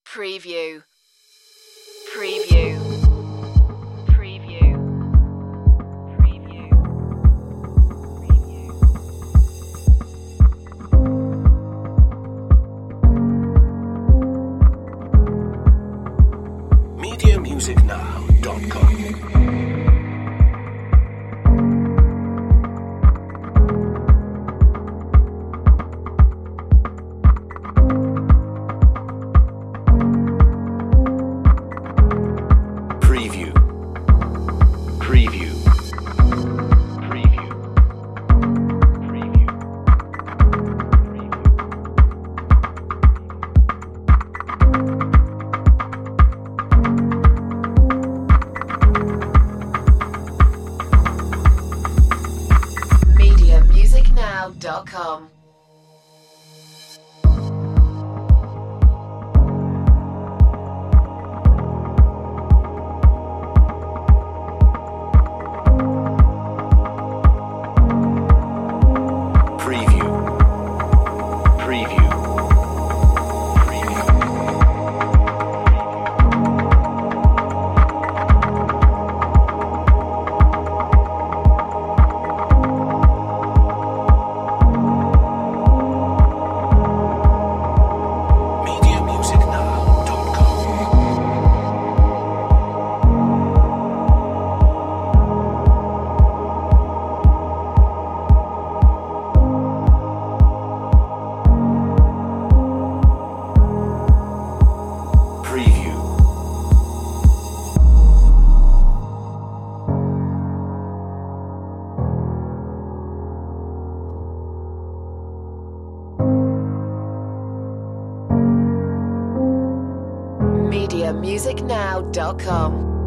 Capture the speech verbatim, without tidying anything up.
Preview. Preview. Preview. Preview. media music now dot com. Preview. Preview. Preview. Preview. media music now dot com. Preview. Preview. Preview. media music now dot com. Preview. media music now dot com.